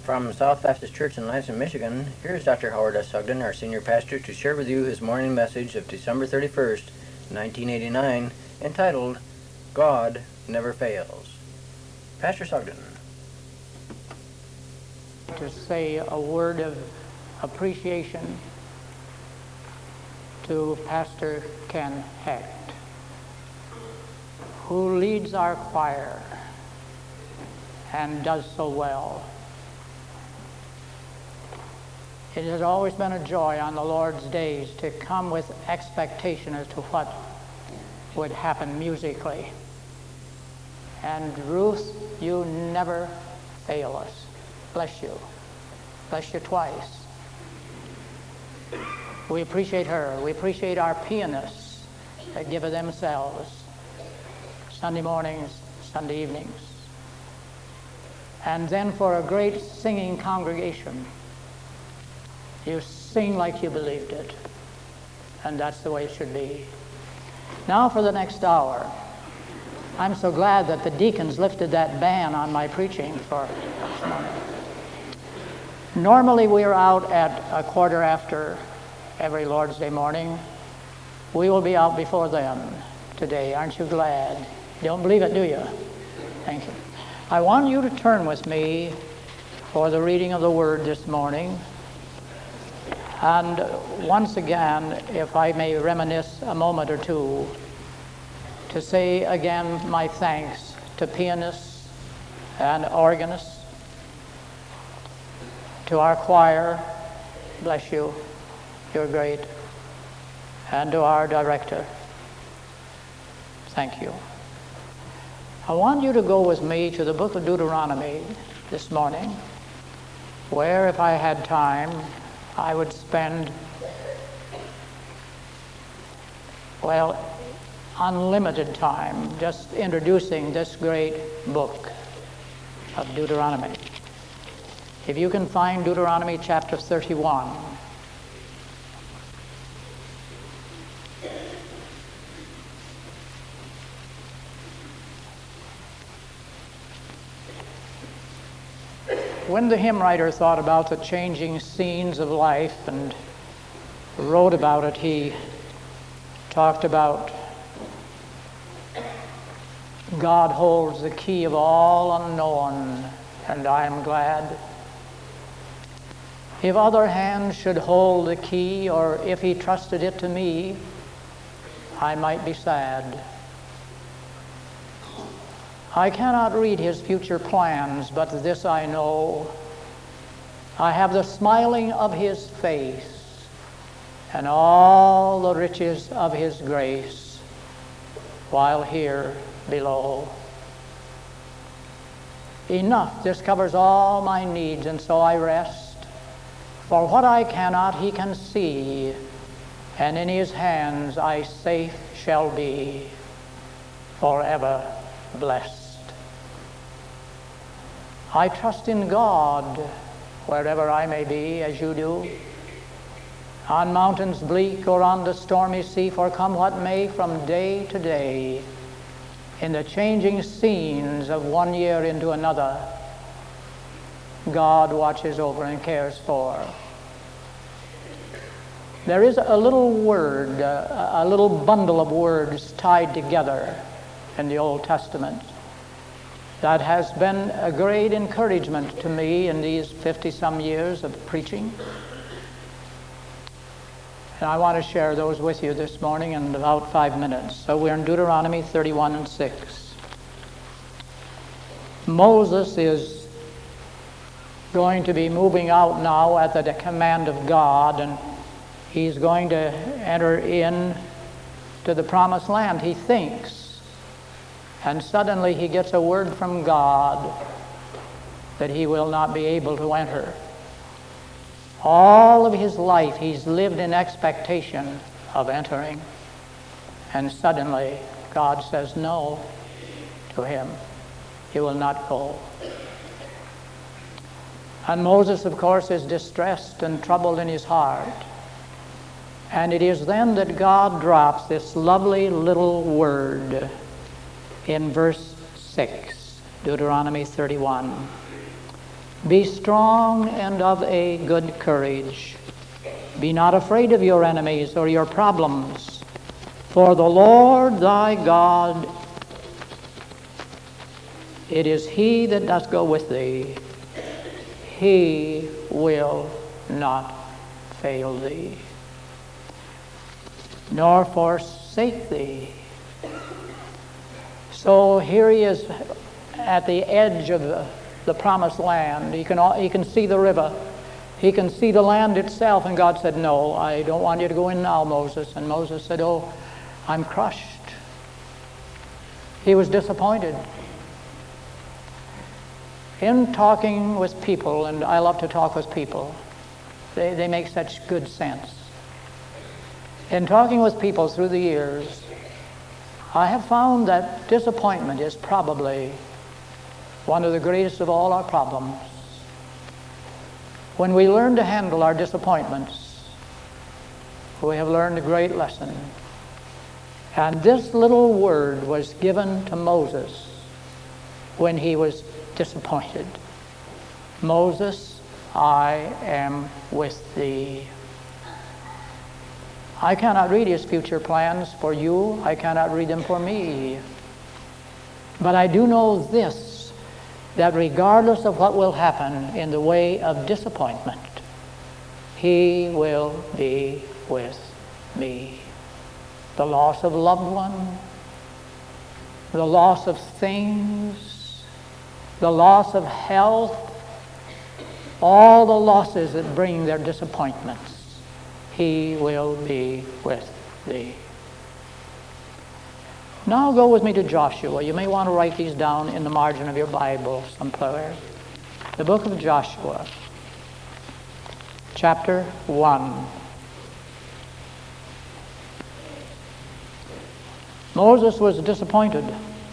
From South Baptist Church in Lansing, Michigan, here's Dr. Howard S. Sugden, our senior pastor, to share with you his morning message of December 31st, 1989, entitled, God Never Fails. Pastor Sugden. To say a word of appreciation to Pastor Ken Hecht, who leads our choir and does so well. It has always been a joy on the Lord's days to come with expectation as to what would happen musically. And Ruth, you never fail us. Bless you. Bless you twice. We appreciate her. We appreciate our pianists that give of themselves Sunday mornings, Sunday evenings. And then for a great singing congregation, you sing like you believed it. And that's the way it should be. Now for the next hour. I'm so glad that the deacons lifted that ban on my preaching for this morning. Normally we are out at a quarter after every Lord's Day morning. We will be out before then today. Aren't you glad? You don't believe it, do you? Thank you. I want you to turn with me for the reading of the Word this morning. And once again, if I may reminisce a moment or two, to say again my thanks to pianists and organists, to our choir, bless you, you're great, and to our director, thank you. I want you to go with me to the book of Deuteronomy this morning, where if I had time, I would spend, unlimited time just introducing this great book of Deuteronomy. If you can find Deuteronomy chapter 31. When the hymn writer thought about the changing scenes of life and wrote about it, he talked about God holds the key of all unknown, and I am glad. If other hands should hold the key, or if he trusted it to me, I might be sad. I cannot read his future plans, but this I know. I have the smiling of his face and all the riches of his grace while here below. Enough, this covers all my needs, and so I rest. For what I cannot, he can see, and in his hands I safe shall be, forever blessed. I trust in God wherever I may be, as you do, on mountains bleak or on the stormy sea, for come what may from day to day, in the changing scenes of one year into another, God watches over and cares for. There is a little word, a little bundle of words tied together in the Old Testament that has been a great encouragement to me in these 50-some years of preaching. And I want to share those with you this morning in about 5 minutes. So we're in Deuteronomy 31 and 6. Moses is going to be moving out now at the command of God, and he's going to enter in to the promised land, he thinks. And suddenly he gets a word from God that he will not be able to enter. All of his life he's lived in expectation of entering. And suddenly God says no to him. He will not go. And Moses, of course, is distressed and troubled in his heart. And it is then that God drops this lovely little word in verse 6, Deuteronomy 31. Be strong and of a good courage. Be not afraid of your enemies or your problems, for the Lord thy God, it is he that doth go with thee. He will not fail thee, nor forsake thee. So here he is at the edge of the promised land. He can see the river. He can see the land itself. And God said, no, I don't want you to go in now, Moses. And Moses said, oh, I'm crushed. He was disappointed. In talking with people, and I love to talk with people, they make such good sense. In talking with people through the years, I have found that disappointment is probably one of the greatest of all our problems. When we learn to handle our disappointments, we have learned a great lesson. And this little word was given to Moses when he was disappointed. Moses, I am with thee. I cannot read his future plans for you. I cannot read them for me. But I do know this, that regardless of what will happen in the way of disappointment, he will be with me. The loss of loved one, the loss of things, the loss of health, all the losses that bring their disappointments, he will be with thee. Now go with me to Joshua. You may want to write these down in the margin of your Bible somewhere. The book of Joshua, chapter 1. Moses was disappointed.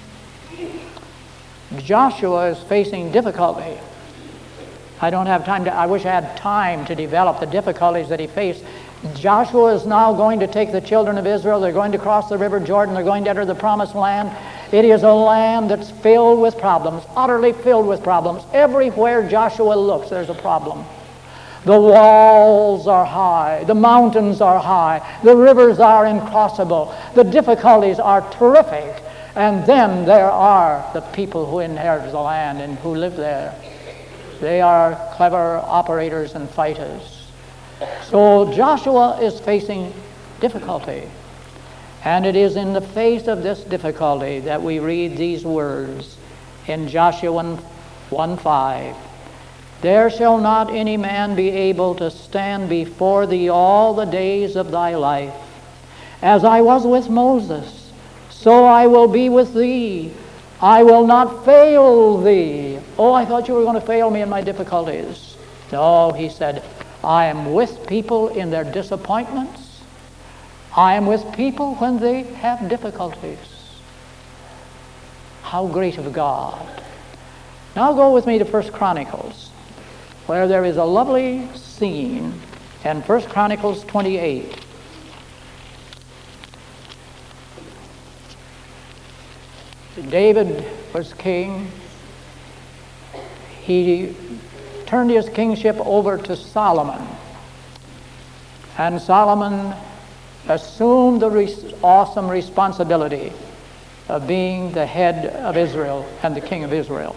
Joshua is facing difficulty. I don't have time I wish I had time to develop the difficulties that he faced. Joshua is now going to take the children of Israel. They're going to cross the river Jordan. They're going to enter the promised land. It is a land that's filled with problems, utterly filled with problems. Everywhere Joshua looks, there's a problem. The walls are high. The mountains are high. The rivers are incrossable. The difficulties are terrific. And then there are the people who inherit the land and who live there. They are clever operators and fighters. So Joshua is facing difficulty. And it is in the face of this difficulty that we read these words in Joshua 1:5. There shall not any man be able to stand before thee all the days of thy life. As I was with Moses, so I will be with thee. I will not fail thee. Oh, I thought you were going to fail me in my difficulties. No, he said, I am with people in their disappointments. I am with people when they have difficulties. How great of God. Now go with me to 1 Chronicles, where there is a lovely scene in 1 Chronicles 28. David was king. He turned his kingship over to Solomon. And Solomon assumed the awesome responsibility of being the head of Israel and the king of Israel.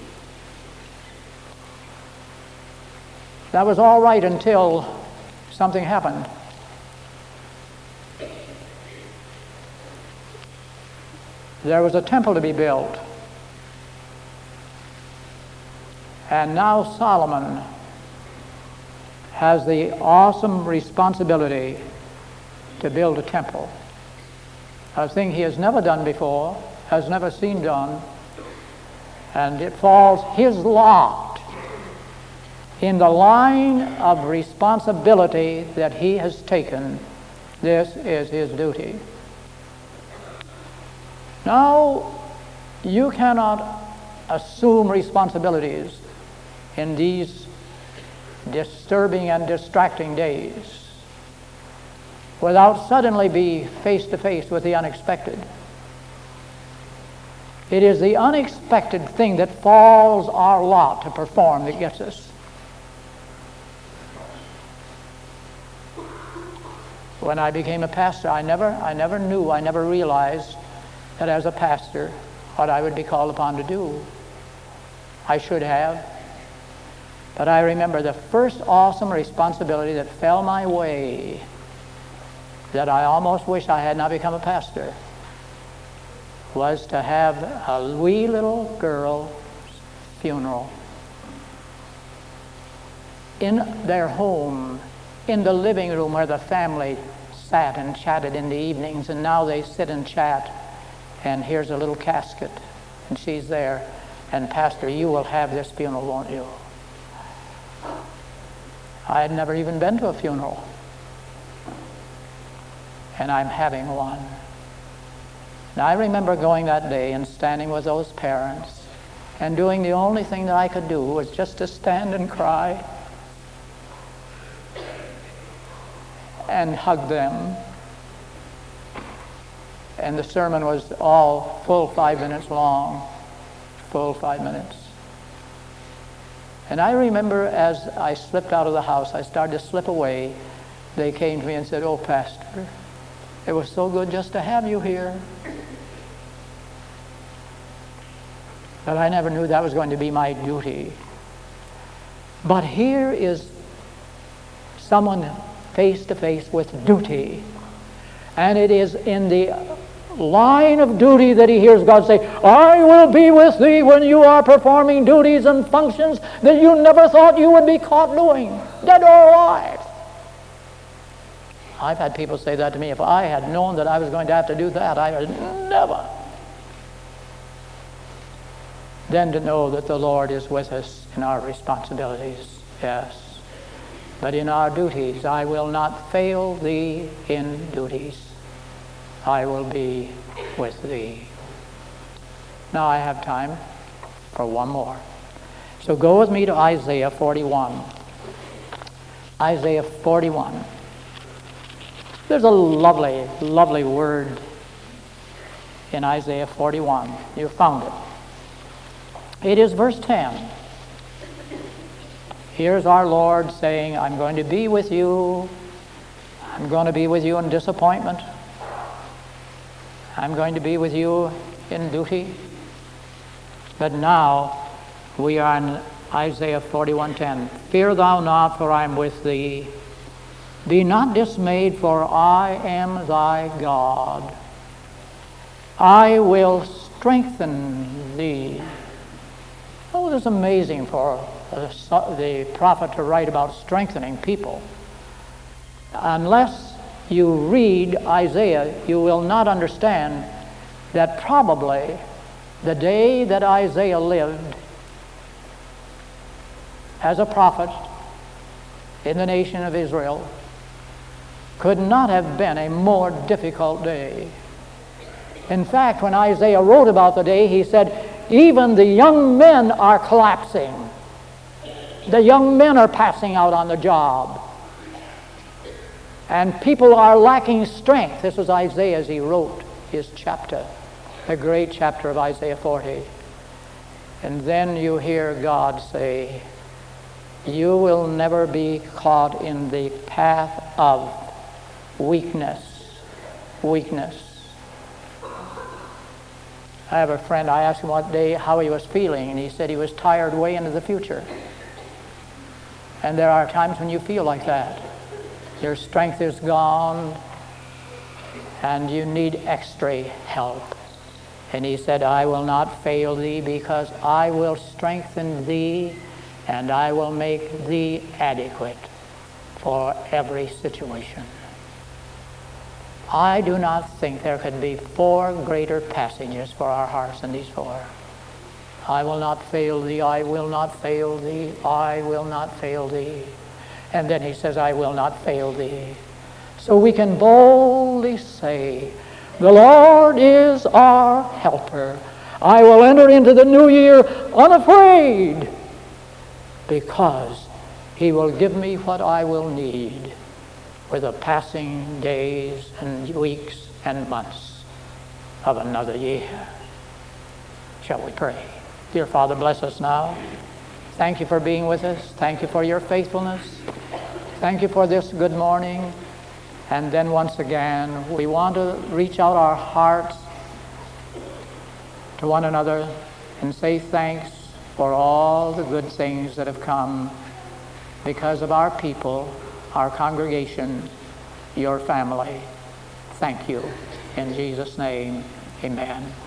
That was all right until something happened. There was a temple to be built. And now Solomon has the awesome responsibility to build a temple. A thing he has never done before, has never seen done, and it falls his lot in the line of responsibility that he has taken. This is his duty. Now, you cannot assume responsibilities in these disturbing and distracting days without suddenly be face to face with the unexpected. It is the unexpected thing that falls our lot to perform that gets us. When I became a pastor, I never realized that as a pastor, what I would be called upon to do. I should have. But I remember the first awesome responsibility that fell my way, that I almost wish I had not become a pastor, was to have a wee little girl's funeral in their home, in the living room where the family sat and chatted in the evenings, and now they sit and chat, and here's a little casket, and she's there, and Pastor, you will have this funeral, won't you? I had never even been to a funeral, and I'm having one. Now, I remember going that day and standing with those parents and doing the only thing that I could do was just to stand and cry and hug them. And the sermon was all full 5 minutes long, full 5 minutes. And I remember as I slipped out of the house, I started to slip away, they came to me and said, "Oh, Pastor, it was so good just to have you here." But I never knew that was going to be my duty. But here is someone face to face with duty. And it is in the line of duty that he hears God say, "I will be with thee when you are performing duties and functions that you never thought you would be caught doing, dead or alive." I've had people say that to me. If I had known that I was going to have to do that, I would never. Then to know that the Lord is with us in our responsibilities, yes. But in our duties, I will not fail thee in duties. I will be with thee. Now I have time for one more. So go with me to Isaiah 41. Isaiah 41. There's a lovely, lovely word in Isaiah 41. You found it. It is verse 10. Here's our Lord saying, "I'm going to be with you. I'm going to be with you in disappointment. I'm going to be with you in duty." But now we are in Isaiah 41:10. "Fear thou not, for I am with thee. Be not dismayed, for I am thy God. I will strengthen thee." Oh, it's amazing for the prophet to write about strengthening people. Unless you read Isaiah, you will not understand that probably the day that Isaiah lived as a prophet in the nation of Israel could not have been a more difficult day. In fact, when Isaiah wrote about the day, he said, even the young men are collapsing. The young men are passing out on the job. And people are lacking strength. This was Isaiah as he wrote his chapter, the great chapter of Isaiah 40. And then you hear God say, "You will never be caught in the path of weakness." Weakness. I have a friend, I asked him one day how he was feeling, and he said he was tired way into the future. And there are times when you feel like that. Your strength is gone, and you need extra help. And he said, "I will not fail thee, because I will strengthen thee, and I will make thee adequate for every situation." I do not think there could be four greater passages for our hearts than these four. I will not fail thee, I will not fail thee, I will not fail thee. And then he says, "I will not fail thee." So we can boldly say, "The Lord is our helper. I will enter into the new year unafraid, because he will give me what I will need for the passing days and weeks and months of another year." Shall we pray? Dear Father, bless us now. Thank you for being with us. Thank you for your faithfulness. Thank you for this good morning. And then once again, we want to reach out our hearts to one another and say thanks for all the good things that have come because of our people, our congregation, your family. Thank you. In Jesus' name, amen.